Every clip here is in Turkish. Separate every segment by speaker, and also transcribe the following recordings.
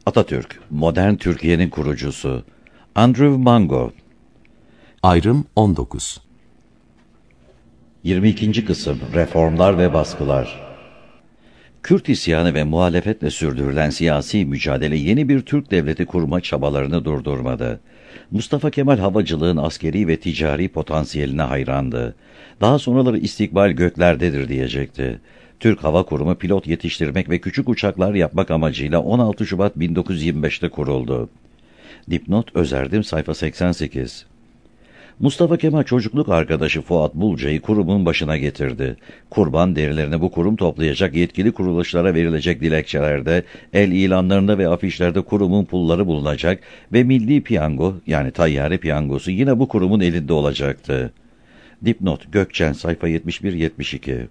Speaker 1: Atatürk, modern Türkiye'nin kurucusu. Andrew Mango.
Speaker 2: Ayrım 19.
Speaker 1: 22. kısım, reformlar ve baskılar. Kürt isyanı ve muhalefetle sürdürülen siyasi mücadele yeni bir Türk devleti kurma çabalarını durdurmadı. Mustafa Kemal havacılığın askeri ve ticari potansiyeline hayrandı. Daha sonraları istikbal göklerdedir diyecekti. Türk Hava Kurumu pilot yetiştirmek ve küçük uçaklar yapmak amacıyla 16 Şubat 1925'te kuruldu. Dipnot Özerdim sayfa 88. Mustafa Kemal çocukluk arkadaşı Fuat Bulca'yı kurumun başına getirdi. Kurban derilerini bu kurum toplayacak, yetkili kuruluşlara verilecek dilekçelerde, el ilanlarında ve afişlerde kurumun pulları bulunacak ve milli piyango yani tayyare piyangosu yine bu kurumun elinde olacaktı. Dipnot Gökçen sayfa 71-72.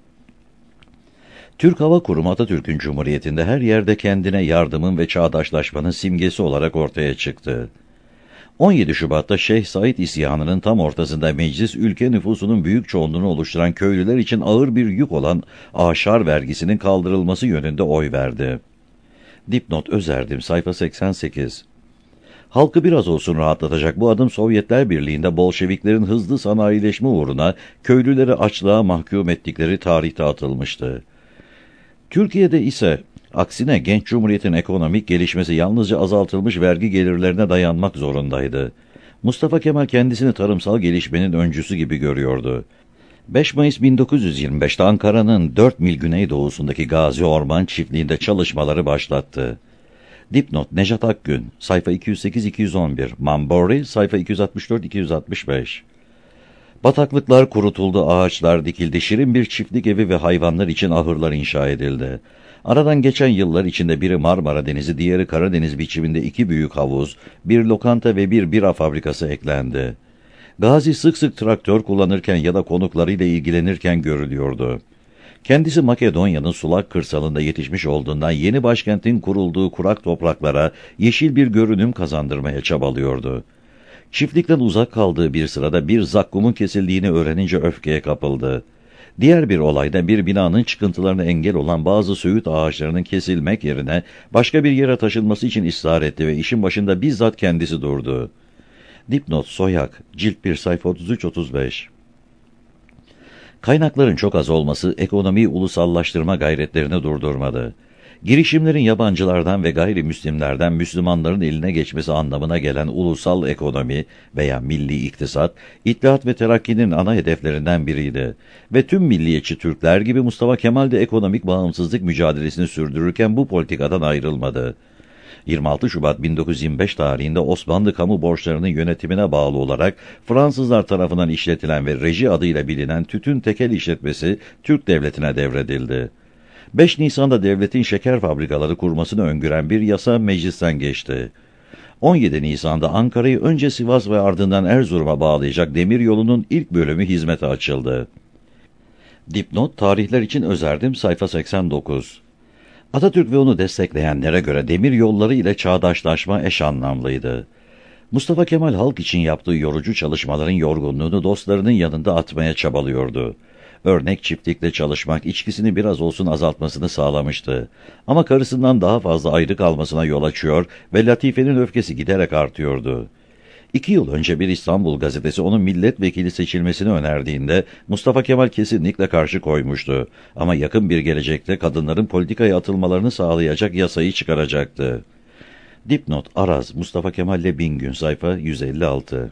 Speaker 1: Türk Hava Kurumu Atatürk'ün Cumhuriyeti'nde her yerde kendine yardımın ve çağdaşlaşmanın simgesi olarak ortaya çıktı. 17 Şubat'ta Şeyh Said isyanının tam ortasında meclis ülke nüfusunun büyük çoğunluğunu oluşturan köylüler için ağır bir yük olan aşar vergisinin kaldırılması yönünde oy verdi. Dipnot Özerdim sayfa 88. Halkı biraz olsun rahatlatacak bu adım Sovyetler Birliği'nde Bolşeviklerin hızlı sanayileşme uğruna köylüleri açlığa mahkum ettikleri tarihte atılmıştı. Türkiye'de ise aksine genç cumhuriyetin ekonomik gelişmesi yalnızca azaltılmış vergi gelirlerine dayanmak zorundaydı. Mustafa Kemal kendisini tarımsal gelişmenin öncüsü gibi görüyordu. 5 Mayıs 1925'te Ankara'nın 4 mil güneydoğusundaki Gazi Orman Çiftliği'nde çalışmaları başlattı. Dipnot Nejat Akgün, sayfa 208-211, Mambori, sayfa 264-265. Bataklıklar kurutuldu, ağaçlar dikildi, şirin bir çiftlik evi ve hayvanlar için ahırlar inşa edildi. Aradan geçen yıllar içinde biri Marmara Denizi, diğeri Karadeniz biçiminde 2 büyük havuz, bir lokanta ve bir bira fabrikası eklendi. Gazi sık sık traktör kullanırken ya da konuklarıyla ilgilenirken görülüyordu. Kendisi Makedonya'nın sulak kırsalında yetişmiş olduğundan yeni başkentin kurulduğu kurak topraklara yeşil bir görünüm kazandırmaya çabalıyordu. Çiftlikten uzak kaldığı bir sırada bir zakkumun kesildiğini öğrenince öfkeye kapıldı. Diğer bir olayda bir binanın çıkıntılarına engel olan bazı söğüt ağaçlarının kesilmek yerine başka bir yere taşınması için ısrar etti ve işin başında bizzat kendisi durdu. Dipnot Soyak, cilt 1 sayfa 33-35. Kaynakların çok az olması ekonomiyi ulusallaştırma gayretlerini durdurmadı. Girişimlerin yabancılardan ve gayrimüslimlerden Müslümanların eline geçmesi anlamına gelen ulusal ekonomi veya milli iktisat, İttihat ve Terakki'nin ana hedeflerinden biriydi. Ve tüm milliyetçi Türkler gibi Mustafa Kemal de ekonomik bağımsızlık mücadelesini sürdürürken bu politikadan ayrılmadı. 26 Şubat 1925 tarihinde Osmanlı kamu borçlarının yönetimine bağlı olarak Fransızlar tarafından işletilen ve reji adıyla bilinen tütün tekel işletmesi Türk devletine devredildi. 5 Nisan'da devletin şeker fabrikaları kurmasını öngören bir yasa meclisten geçti. 17 Nisan'da Ankara'yı önce Sivas ve ardından Erzurum'a bağlayacak demiryolunun ilk bölümü hizmete açıldı. Dipnot tarihler için özerdim sayfa 89. Atatürk ve onu destekleyenlere göre demir yolları ile çağdaşlaşma eş anlamlıydı. Mustafa Kemal halk için yaptığı yorucu çalışmaların yorgunluğunu dostlarının yanında atmaya çabalıyordu. Örnek çiftlikle çalışmak içkisini biraz olsun azaltmasını sağlamıştı. Ama karısından daha fazla ayrı kalmasına yol açıyor ve Latife'nin öfkesi giderek artıyordu. 2 yıl önce bir İstanbul gazetesi onun milletvekili seçilmesini önerdiğinde Mustafa Kemal kesinlikle karşı koymuştu. Ama yakın bir gelecekte kadınların politikaya atılmalarını sağlayacak yasayı çıkaracaktı. Dipnot Araz, Mustafa Kemal'le Bingün, sayfa 156.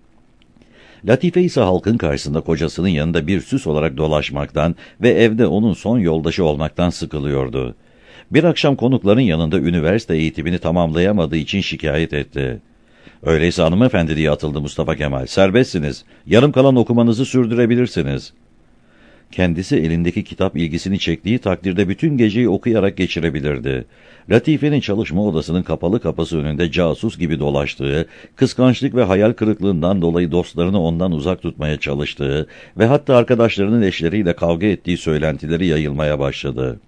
Speaker 1: Latife ise halkın karşısında kocasının yanında bir süs olarak dolaşmaktan ve evde onun son yoldaşı olmaktan sıkılıyordu. Bir akşam konukların yanında üniversite eğitimini tamamlayamadığı için şikayet etti. "Öyleyse hanımefendi," diye atıldı Mustafa Kemal, "serbestsiniz. Yarım kalan okumanızı sürdürebilirsiniz." Kendisi elindeki kitap ilgisini çektiği takdirde bütün geceyi okuyarak geçirebilirdi. Latife'nin çalışma odasının kapalı kapısı önünde casus gibi dolaştığı, kıskançlık ve hayal kırıklığından dolayı dostlarını ondan uzak tutmaya çalıştığı ve hatta arkadaşlarının eşleriyle kavga ettiği söylentileri yayılmaya başladı.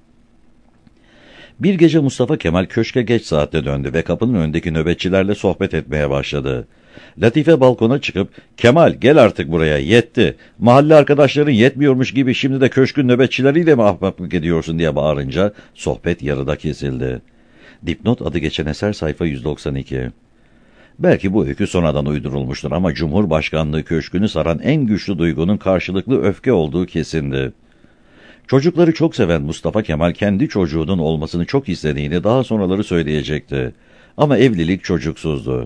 Speaker 1: Bir gece Mustafa Kemal köşke geç saatte döndü ve kapının önündeki nöbetçilerle sohbet etmeye başladı. Latife balkona çıkıp, "Kemal gel artık buraya, yetti. Mahalle arkadaşların yetmiyormuş gibi şimdi de köşkün nöbetçileriyle mi ahbaplık ediyorsun?" diye bağırınca sohbet yarıda kesildi. Dipnot adı geçen eser sayfa 192. Belki bu öykü sonradan uydurulmuştur ama Cumhurbaşkanlığı köşkünü saran en güçlü duygunun karşılıklı öfke olduğu kesindi. Çocukları çok seven Mustafa Kemal kendi çocuğunun olmasını çok istediğini daha sonraları söyleyecekti. Ama evlilik çocuksuzdu.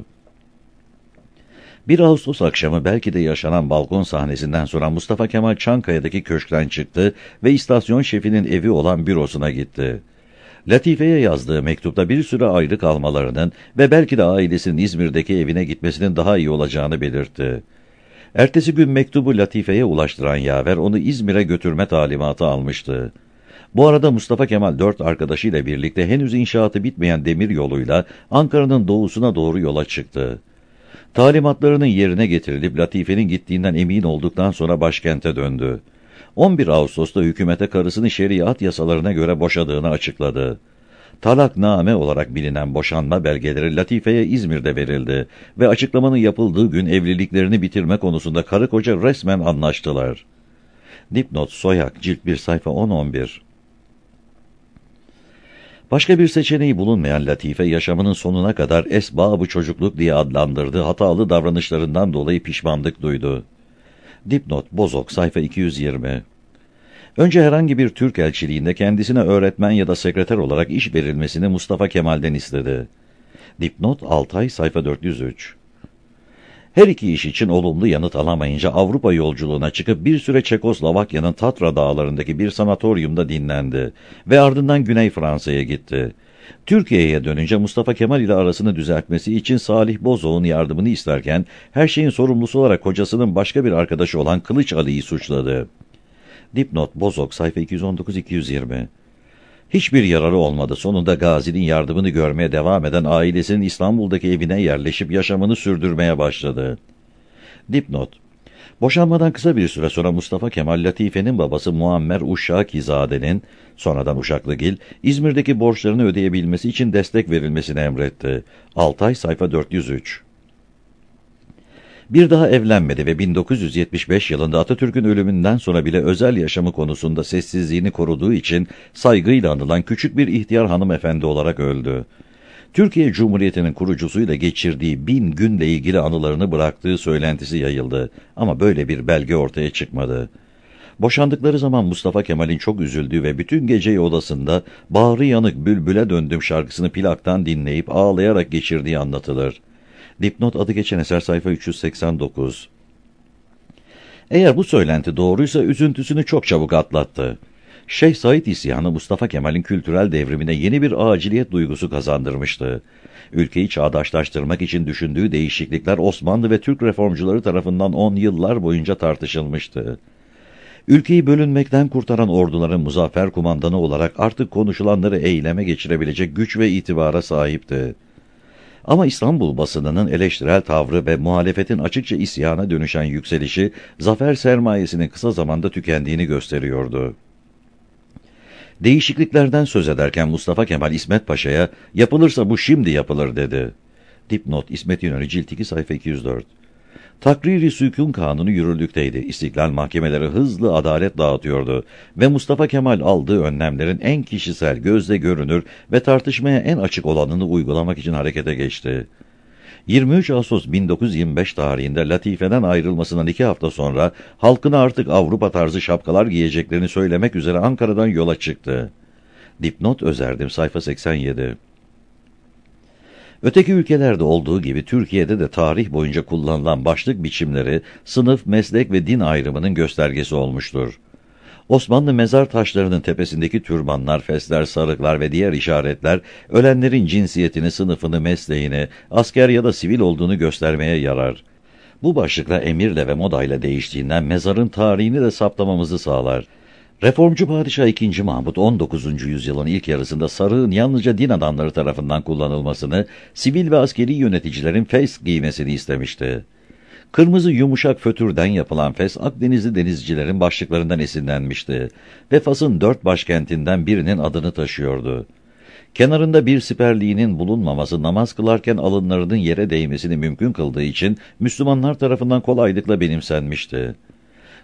Speaker 1: 1 Ağustos akşamı belki de yaşanan balkon sahnesinden sonra Mustafa Kemal Çankaya'daki köşkten çıktı ve istasyon şefinin evi olan bürosuna gitti. Latife'ye yazdığı mektupta bir süre ayrı kalmalarının ve belki de ailesinin İzmir'deki evine gitmesinin daha iyi olacağını belirtti. Ertesi gün mektubu Latife'ye ulaştıran yaver onu İzmir'e götürme talimatı almıştı. Bu arada Mustafa Kemal 4 arkadaşıyla birlikte henüz inşaatı bitmeyen demir yoluyla Ankara'nın doğusuna doğru yola çıktı. Talimatlarının yerine getirilip Latife'nin gittiğinden emin olduktan sonra başkente döndü. 11 Ağustos'ta hükümete karısını şeriat yasalarına göre boşadığını açıkladı. Talakname olarak bilinen boşanma belgeleri Latife'ye İzmir'de verildi ve açıklamanın yapıldığı gün evliliklerini bitirme konusunda karı koca resmen anlaştılar. Dipnot Soyak, cilt 1 sayfa 10-11. Başka bir seçeneği bulunmayan Latife, yaşamının sonuna kadar esbab-ı çocukluk diye adlandırdığı hatalı davranışlarından dolayı pişmanlık duydu. Dipnot Bozok, sayfa 220. Önce herhangi bir Türk elçiliğinde kendisine öğretmen ya da sekreter olarak iş verilmesini Mustafa Kemal'den istedi. Dipnot Altay, sayfa 403. Her iki iş için olumlu yanıt alamayınca Avrupa yolculuğuna çıkıp bir süre Çekoslovakya'nın Tatra dağlarındaki bir sanatoryumda dinlendi ve ardından Güney Fransa'ya gitti. Türkiye'ye dönünce Mustafa Kemal ile arasını düzeltmesi için Salih Bozok'un yardımını isterken her şeyin sorumlusu olarak kocasının başka bir arkadaşı olan Kılıç Ali'yi suçladı. Dipnot Bozok, sayfa 219-220. Hiçbir yararı olmadı. Sonunda Gazi'nin yardımını görmeye devam eden ailesinin İstanbul'daki evine yerleşip yaşamını sürdürmeye başladı. Dipnot. Boşanmadan kısa bir süre sonra Mustafa Kemal, Latife'nin babası Muammer Uşşakizade'nin, sonradan Uşaklıgil, İzmir'deki borçlarını ödeyebilmesi için destek verilmesini emretti. Altay, sayfa 403. Bir daha evlenmedi ve 1975 yılında Atatürk'ün ölümünden sonra bile özel yaşamı konusunda sessizliğini koruduğu için saygıyla anılan küçük bir ihtiyar hanımefendi olarak öldü. Türkiye Cumhuriyeti'nin kurucusuyla geçirdiği 1000 günle ilgili anılarını bıraktığı söylentisi yayıldı ama böyle bir belge ortaya çıkmadı. Boşandıkları zaman Mustafa Kemal'in çok üzüldüğü ve bütün geceyi odasında "Bağrı yanık bülbüle döndüm" şarkısını plaktan dinleyip ağlayarak geçirdiği anlatılır. Dipnot adı geçen eser sayfa 389. Eğer bu söylenti doğruysa üzüntüsünü çok çabuk atlattı. Şeyh Said isyanı Mustafa Kemal'in kültürel devrimine yeni bir aciliyet duygusu kazandırmıştı. Ülkeyi çağdaşlaştırmak için düşündüğü değişiklikler Osmanlı ve Türk reformcuları tarafından 10 yıllar boyunca tartışılmıştı. Ülkeyi bölünmekten kurtaran orduların muzaffer kumandanı olarak artık konuşulanları eyleme geçirebilecek güç ve itibara sahipti. Ama İstanbul basınının eleştirel tavrı ve muhalefetin açıkça isyana dönüşen yükselişi, zafer sermayesinin kısa zamanda tükendiğini gösteriyordu. Değişikliklerden söz ederken Mustafa Kemal İsmet Paşa'ya "Yapılırsa bu şimdi yapılır" dedi. Dipnot İsmet İnönü, cilt 2 sayfa 204. Takriri sükûn kanunu yürürlükteydi. İstiklal mahkemeleri hızlı adalet dağıtıyordu ve Mustafa Kemal aldığı önlemlerin en kişisel, gözle görünür ve tartışmaya en açık olanını uygulamak için harekete geçti. 23 Ağustos 1925 tarihinde Latife'den ayrılmasından 2 hafta sonra halkına artık Avrupa tarzı şapkalar giyeceklerini söylemek üzere Ankara'dan yola çıktı. Dipnot Özerdim, sayfa 87. Öteki ülkelerde olduğu gibi Türkiye'de de tarih boyunca kullanılan başlık biçimleri sınıf, meslek ve din ayrımının göstergesi olmuştur. Osmanlı mezar taşlarının tepesindeki türbanlar, fesler, sarıklar ve diğer işaretler ölenlerin cinsiyetini, sınıfını, mesleğini, asker ya da sivil olduğunu göstermeye yarar. Bu başlıkla emirle ve modayla değiştiğinden mezarın tarihini de saptamamızı sağlar. Reformcu Padişah II. Mahmut 19. yüzyılın ilk yarısında sarığın yalnızca din adamları tarafından kullanılmasını, sivil ve askeri yöneticilerin fes giymesini istemişti. Kırmızı yumuşak fötürden yapılan fes Akdenizli denizcilerin başlıklarından esinlenmişti ve Fas'ın 4 başkentinden birinin adını taşıyordu. Kenarında bir siperliğinin bulunmaması namaz kılarken alınlarının yere değmesini mümkün kıldığı için Müslümanlar tarafından kolaylıkla benimsenmişti.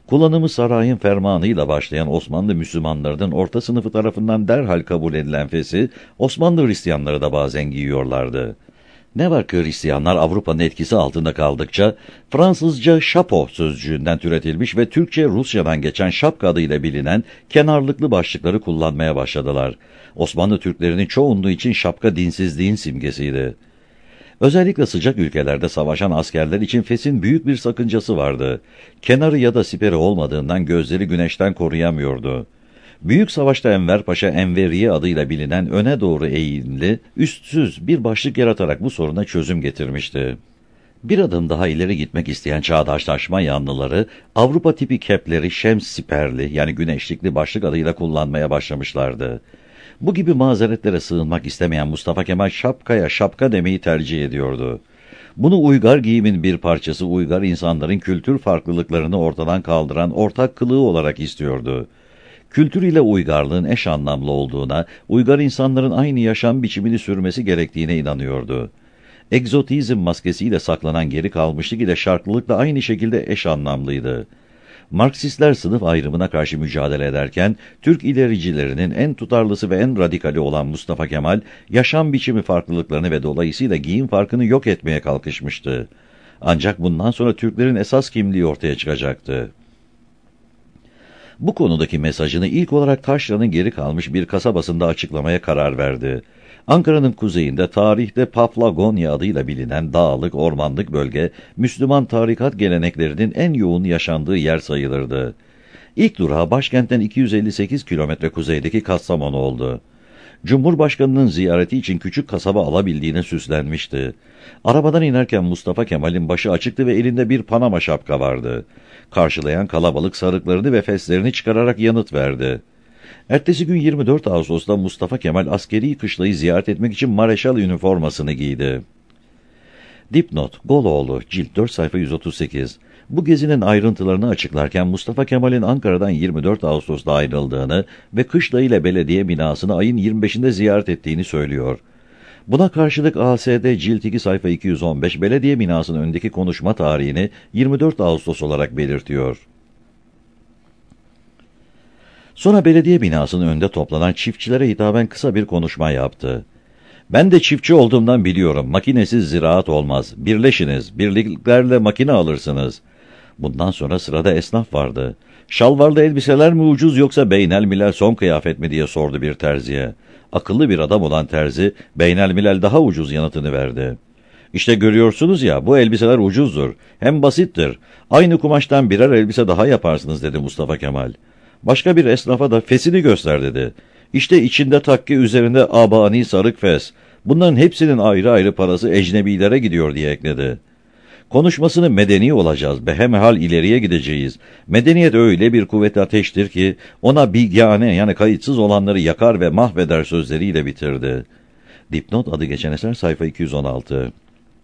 Speaker 1: Kullanımı sarayın fermanıyla başlayan Osmanlı Müslümanlarının orta sınıfı tarafından derhal kabul edilen fesi, Osmanlı Hristiyanları da bazen giyiyorlardı. Ne var ki Hristiyanlar Avrupa'nın etkisi altında kaldıkça, Fransızca şapo sözcüğünden türetilmiş ve Türkçe Rusya'dan geçen şapka adıyla bilinen kenarlıklı başlıkları kullanmaya başladılar. Osmanlı Türklerinin çoğunluğu için şapka dinsizliğin simgesiydi. Özellikle sıcak ülkelerde savaşan askerler için fesin büyük bir sakıncası vardı. Kenarı ya da siperi olmadığından gözleri güneşten koruyamıyordu. Büyük savaşta Enver Paşa Enveriye adıyla bilinen öne doğru eğimli, üstsüz bir başlık yaratarak bu soruna çözüm getirmişti. Bir adım daha ileri gitmek isteyen çağdaşlaşma yanlıları, Avrupa tipi kepleri şems siperli yani güneşlikli başlık adıyla kullanmaya başlamışlardı. Bu gibi mazeretlere sığınmak istemeyen Mustafa Kemal şapkaya şapka demeyi tercih ediyordu. Bunu uygar giyimin bir parçası, uygar insanların kültür farklılıklarını ortadan kaldıran ortak kılığı olarak istiyordu. Kültür ile uygarlığın eş anlamlı olduğuna, uygar insanların aynı yaşam biçimini sürmesi gerektiğine inanıyordu. Egzotizm maskesiyle saklanan geri kalmışlık ile şarklılıkla aynı şekilde eş anlamlıydı. Marksistler sınıf ayrımına karşı mücadele ederken, Türk ilericilerinin en tutarlısı ve en radikali olan Mustafa Kemal, yaşam biçimi farklılıklarını ve dolayısıyla giyim farkını yok etmeye kalkışmıştı. Ancak bundan sonra Türklerin esas kimliği ortaya çıkacaktı. Bu konudaki mesajını ilk olarak Taşra'nın geri kalmış bir kasabasında açıklamaya karar verdi. Ankara'nın kuzeyinde tarihte Paphlagonia adıyla bilinen dağlık, ormanlık bölge, Müslüman tarikat geleneklerinin en yoğun yaşandığı yer sayılırdı. İlk durağı başkentten 258 kilometre kuzeydeki Kastamonu oldu. Cumhurbaşkanının ziyareti için küçük kasaba alabildiğine süslenmişti. Arabadan inerken Mustafa Kemal'in başı açıktı ve elinde bir Panama şapka vardı. Karşılayan kalabalık sarıklarını ve feslerini çıkararak yanıt verdi. Ertesi gün 24 Ağustos'ta Mustafa Kemal askeri kışlayı ziyaret etmek için Mareşal üniformasını giydi. Dipnot, Goloğlu, cilt 4 sayfa 138. Bu gezinin ayrıntılarını açıklarken Mustafa Kemal'in Ankara'dan 24 Ağustos'ta ayrıldığını ve kışla ile belediye binasını ayın 25'inde ziyaret ettiğini söylüyor. Buna karşılık ASD cilt 2 sayfa 215 belediye binasının önündeki konuşma tarihini 24 Ağustos olarak belirtiyor. Sonra belediye binasının önünde toplanan çiftçilere hitaben kısa bir konuşma yaptı. Ben de çiftçi olduğumdan biliyorum. Makinesiz ziraat olmaz. Birleşiniz. Birliklerle makine alırsınız. Bundan sonra sırada esnaf vardı. Şalvarlı elbiseler mi ucuz yoksa beynelmilel son kıyafet mi diye sordu bir terziye. Akıllı bir adam olan terzi beynelmilel daha ucuz yanıtını verdi. İşte görüyorsunuz ya bu elbiseler ucuzdur. Hem basittir. Aynı kumaştan birer elbise daha yaparsınız dedi Mustafa Kemal. Başka bir esnafa da fesini göster dedi. İşte içinde takke üzerinde abani sarık fes. Bunların hepsinin ayrı ayrı parası ecnebilere gidiyor diye ekledi. Konuşmasını medeni olacağız, behemehal ileriye gideceğiz. Medeniyet öyle bir kuvvetli ateştir ki ona bigâne yani kayıtsız olanları yakar ve mahveder sözleriyle bitirdi. Dipnot adı geçen eser sayfa 216.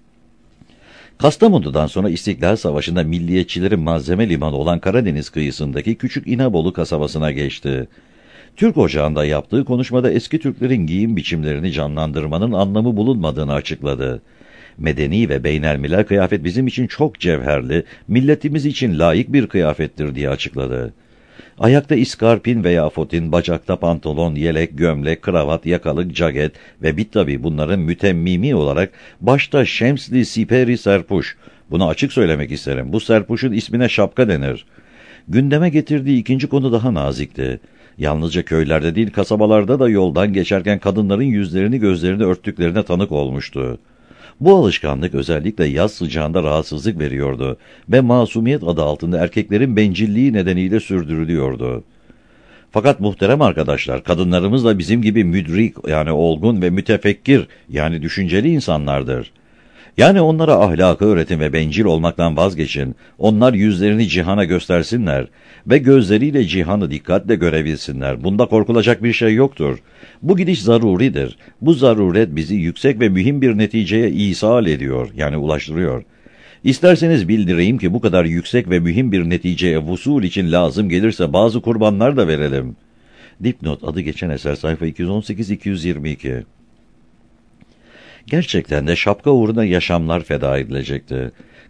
Speaker 1: Kastamonu'dan sonra İstiklal Savaşı'nda milliyetçilerin malzeme limanı olan Karadeniz kıyısındaki küçük İnebolu kasabasına geçti. Türk Ocağı'nda yaptığı konuşmada eski Türklerin giyim biçimlerini canlandırmanın anlamı bulunmadığını açıkladı. Medeni ve beynelmilel kıyafet bizim için çok cevherli, milletimiz için layık bir kıyafettir diye açıkladı. Ayakta iskarpin veya fotin, bacakta pantolon, yelek, gömlek, kravat, yakalık, caget ve tabi bunların mütemmimi olarak başta şemsli siperi serpuş. Bunu açık söylemek isterim. Bu serpuşun ismine şapka denir. Gündeme getirdiği ikinci konu daha nazikti. Yalnızca köylerde değil kasabalarda da yoldan geçerken kadınların yüzlerini gözlerini örttüklerine tanık olmuştu. Bu alışkanlık özellikle yaz sıcağında rahatsızlık veriyordu ve masumiyet adı altında erkeklerin bencilliği nedeniyle sürdürülüyordu. Fakat muhterem arkadaşlar, kadınlarımız da bizim gibi müdrik yani olgun ve mütefekkir yani düşünceli insanlardır. Yani onlara ahlakı öğretin ve bencil olmaktan vazgeçin. Onlar yüzlerini cihana göstersinler ve gözleriyle cihanı dikkatle görebilsinler. Bunda korkulacak bir şey yoktur. Bu gidiş zaruridir. Bu zaruret bizi yüksek ve mühim bir neticeye isal ediyor, yani ulaştırıyor. İsterseniz bildireyim ki bu kadar yüksek ve mühim bir neticeye vusul için lazım gelirse bazı kurbanlar da verelim. Dipnot adı geçen eser sayfa 218-222. Gerçekten de şapka uğruna yaşamlar feda edilecekti.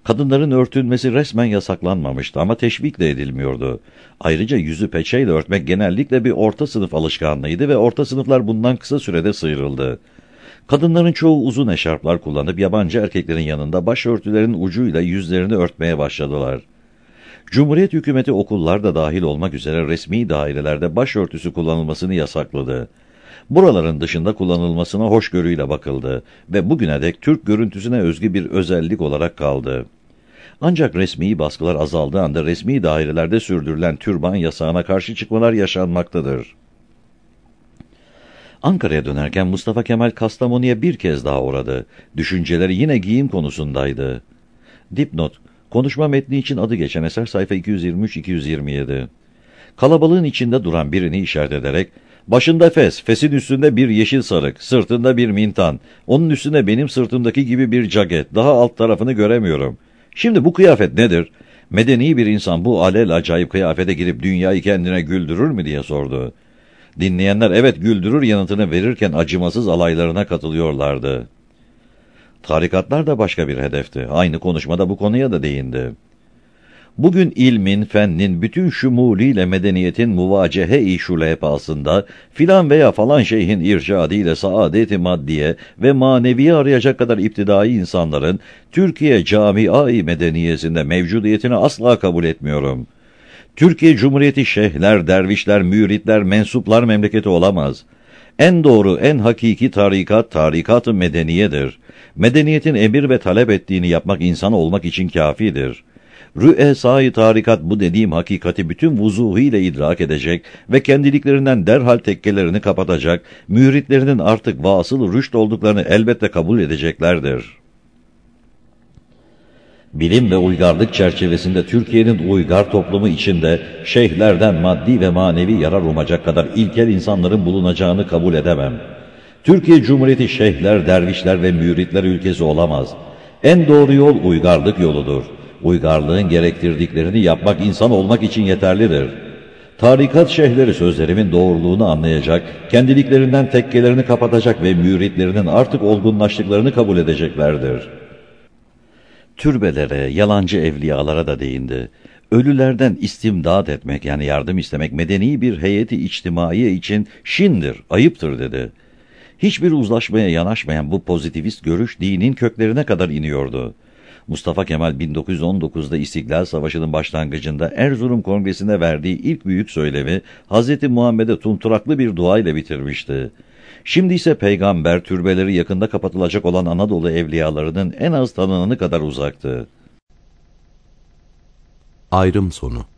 Speaker 1: Kadınların örtünmesi resmen yasaklanmamıştı ama teşvik de edilmiyordu. Ayrıca yüzü peçeyle örtmek genellikle bir orta sınıf alışkanlığıydı ve orta sınıflar bundan kısa sürede sıyrıldı. Kadınların çoğu uzun eşarplar kullanıp yabancı erkeklerin yanında başörtülerin ucuyla yüzlerini örtmeye başladılar. Cumhuriyet hükümeti okullar da dahil olmak üzere resmi dairelerde başörtüsü kullanılmasını yasakladı. Buraların dışında kullanılmasına hoşgörüyle bakıldı ve bugüne dek Türk görüntüsüne özgü bir özellik olarak kaldı. Ancak resmi baskılar azaldığı anda resmi dairelerde sürdürülen türban yasağına karşı çıkmalar yaşanmaktadır. Ankara'ya dönerken Mustafa Kemal Kastamonu'ya bir kez daha uğradı. Düşünceleri yine giyim konusundaydı. Dipnot, konuşma metni için adı geçen eser sayfa 223-227. Kalabalığın içinde duran birini işaret ederek, başında fes, fesin üstünde bir yeşil sarık, sırtında bir mintan, onun üstünde benim sırtımdaki gibi bir caket, daha alt tarafını göremiyorum. Şimdi bu kıyafet nedir? Medeni bir insan bu alel acayip kıyafete girip dünyayı kendine güldürür mü diye sordu. Dinleyenler evet güldürür yanıtını verirken acımasız alaylarına katılıyorlardı. Tarikatlar da başka bir hedefti. Aynı konuşmada bu konuya da değindi. Bugün ilmin, fennin bütün şumuliyle medeniyetin muvacehe-i şulefasında filan veya falan şeyhin irşadiyle saadeti maddiye ve maneviye arayacak kadar iptidai insanların Türkiye camia-i medeniyesinde mevcudiyetini asla kabul etmiyorum. Türkiye Cumhuriyeti şeyhler, dervişler, müritler, mensuplar memleketi olamaz. En doğru, en hakiki tarikat, tarikat-ı medeniyedir. Medeniyetin emir ve talep ettiğini yapmak insan olmak için kafidir. Rü'esâ-i tarikat bu dediğim hakikati bütün vuzuhuyla idrak edecek ve kendiliklerinden derhal tekkelerini kapatacak, müritlerinin artık vasıl rüşt olduklarını elbette kabul edeceklerdir. Bilim ve uygarlık çerçevesinde Türkiye'nin uygar toplumu içinde şeyhlerden maddi ve manevi yarar umacak kadar ilkel insanların bulunacağını kabul edemem. Türkiye Cumhuriyeti şeyhler, dervişler ve müritler ülkesi olamaz. En doğru yol uygarlık yoludur. Uygarlığın gerektirdiklerini yapmak insan olmak için yeterlidir. Tarikat şeyhleri sözlerimin doğruluğunu anlayacak, kendiliklerinden tekkelerini kapatacak ve müritlerinin artık olgunlaştıklarını kabul edeceklerdir. Türbelere, yalancı evliyalara da değindi. Ölülerden istimdat etmek yani yardım istemek medeni bir heyeti içtimaiye için şindir, ayıptır dedi. Hiçbir uzlaşmaya yanaşmayan bu pozitivist görüş dinin köklerine kadar iniyordu. Mustafa Kemal 1919'da İstiklal Savaşı'nın başlangıcında Erzurum Kongresi'ne verdiği ilk büyük söylemi Hz. Muhammed'e tunturaklı bir dua ile bitirmişti. Şimdi ise peygamber türbeleri yakında kapatılacak olan Anadolu evliyalarının en az tanınanı kadar uzaktı.
Speaker 2: Ayrım sonu.